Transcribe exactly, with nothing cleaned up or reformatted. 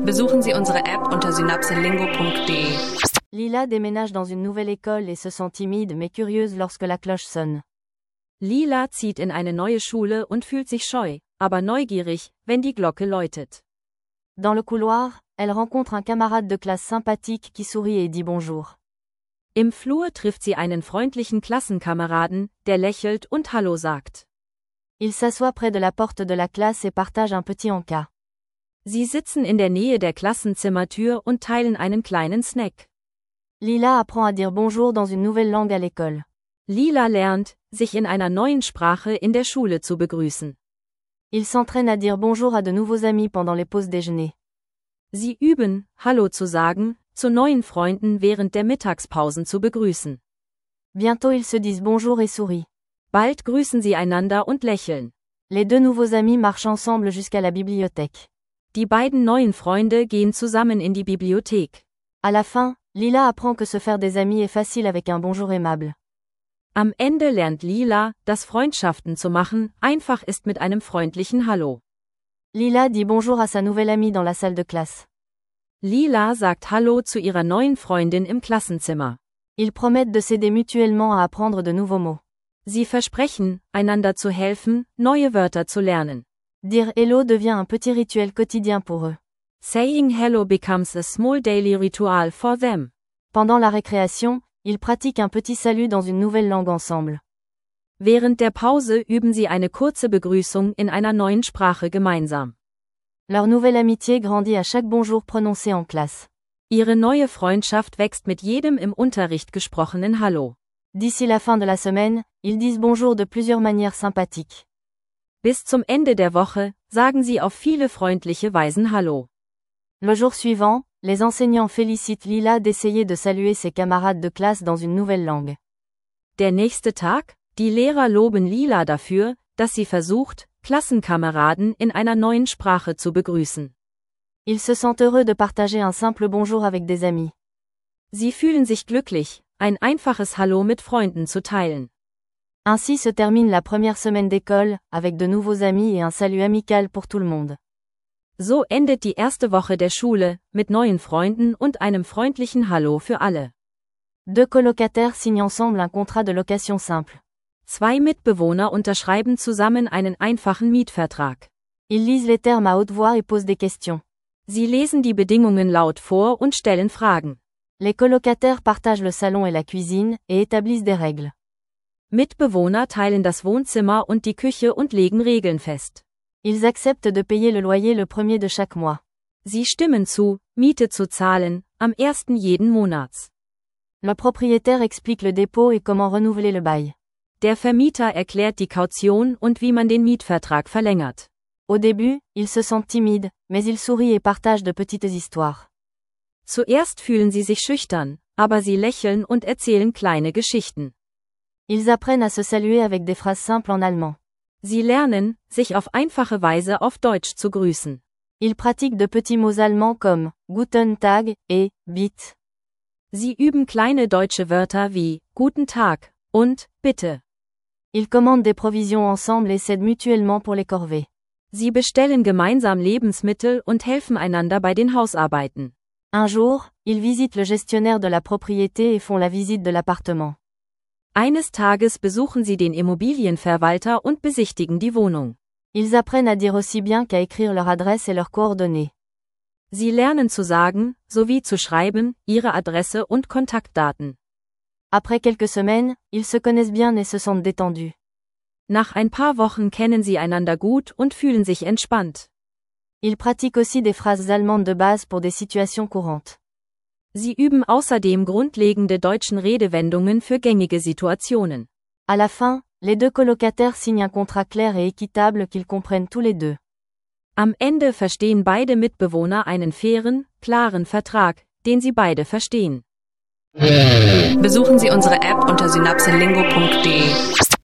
Besuchen Sie unsere App unter synapselingo punkt de. Lila déménage dans une nouvelle école et se sent timide mais curieuse lorsque la cloche sonne. Lila zieht in eine neue Schule und fühlt sich scheu, aber neugierig, wenn die Glocke läutet. Dans le couloir, elle rencontre un camarade de classe sympathique qui sourit et dit bonjour. Im Flur trifft sie einen freundlichen Klassenkameraden, der lächelt und Hallo sagt. Il s'assoit près de la porte de la classe et partage un petit encas. Sie sitzen in der Nähe der Klassenzimmertür und teilen einen kleinen Snack. Lila apprend à dire bonjour dans une nouvelle langue à l'école. Lila lernt, sich in einer neuen Sprache in der Schule zu begrüßen. Il s'entraîne à dire bonjour à de nouveaux amis pendant les pauses déjeuner. Sie üben, Hallo zu sagen, zu neuen Freunden während der Mittagspausen zu begrüßen. Bientôt ils se disent bonjour et sourient. Bald grüßen sie einander und lächeln. Les deux nouveaux amis marchent ensemble jusqu'à la bibliothèque. Die beiden neuen Freunde gehen zusammen in die Bibliothek. À la fin, Lila apprend que se faire des amis est facile avec un bonjour aimable. Am Ende lernt Lila, dass Freundschaften zu machen einfach ist mit einem freundlichen Hallo. Lila dit bonjour à sa nouvelle amie dans la salle de classe. Lila sagt Hallo zu ihrer neuen Freundin im Klassenzimmer. Ils promettent de s'aider mutuellement à apprendre de nouveaux mots. Sie versprechen, einander zu helfen, neue Wörter zu lernen. Dire hello devient un petit rituel quotidien pour eux. Saying hello becomes a small daily ritual for them. Pendant la récréation, ils pratiquent un petit salut dans une nouvelle langue ensemble. Während der Pause üben sie eine kurze Begrüßung in einer neuen Sprache gemeinsam. Leur nouvelle amitié grandit à chaque bonjour prononcé en classe. Ihre neue Freundschaft wächst mit jedem im Unterricht gesprochenen Hallo. D'ici la fin de la semaine, ils disent bonjour de plusieurs manières sympathiques. Bis zum Ende der Woche sagen sie auf viele freundliche Weisen Hallo. Le jour suivant, les enseignants félicitent Lila d'essayer de saluer ses camarades de classe dans une nouvelle langue. Der nächste Tag, die Lehrer loben Lila dafür, dass sie versucht, Klassenkameraden in einer neuen Sprache zu begrüßen. Ils se sentent heureux de partager un simple bonjour avec des amis. Sie fühlen sich glücklich, ein einfaches Hallo mit Freunden zu teilen. Ainsi se termine la première semaine d'école, avec de nouveaux amis et un salut amical pour tout le monde. So endet die erste Woche der Schule, mit neuen Freunden und einem freundlichen Hallo für alle. Deux colocataires signent ensemble un contrat de location simple. Zwei Mitbewohner unterschreiben zusammen einen einfachen Mietvertrag. Ils lisent les termes à haute voix et posent des questions. Sie lesen die Bedingungen laut vor und stellen Fragen. Les colocataires partagent le salon et la cuisine, et établissent des règles. Mitbewohner teilen das Wohnzimmer und die Küche und legen Regeln fest. Ils acceptent de payer le loyer le premier de chaque mois. Sie stimmen zu, Miete zu zahlen, am ersten jeden Monats. Le propriétaire explique le dépôt et comment renouveler le bail. Der Vermieter erklärt die Kaution und wie man den Mietvertrag verlängert. Au début, ils se sentent timides, mais ils sourient et partagent de petites histoires. Zuerst fühlen sie sich schüchtern, aber sie lächeln und erzählen kleine Geschichten. Ils apprennent à se saluer avec des phrases simples en allemand. Sie lernen, sich auf einfache Weise auf Deutsch zu grüßen. Ils pratiquent de petits mots allemands comme Guten Tag et Bitte. Sie üben kleine deutsche Wörter wie Guten Tag und Bitte. Ils commandent des provisions ensemble et s'aident mutuellement pour les corvées. Sie bestellen gemeinsam Lebensmittel und helfen einander bei den Hausarbeiten. Un jour, ils visitent le gestionnaire de la propriété et font la visite de l'appartement. Eines Tages besuchen sie den Immobilienverwalter und besichtigen die Wohnung. Ils apprennent à dire aussi bien qu'à écrire leur adresse et leurs coordonnées. Sie lernen zu sagen, sowie zu schreiben, ihre Adresse und Kontaktdaten. Après quelques semaines, ils se connaissent bien et se sentent détendus. Nach ein paar Wochen kennen sie einander gut und fühlen sich entspannt. Ils pratiquent aussi des phrases allemandes de base pour des situations courantes. Sie üben außerdem grundlegende deutschen Redewendungen für gängige Situationen. À la fin, les deux colocataires signent un contrat clair et équitable qu'ils comprennent tous les deux. Am Ende verstehen beide Mitbewohner einen fairen, klaren Vertrag, den sie beide verstehen. Besuchen Sie unsere App unter synapselingo punkt de.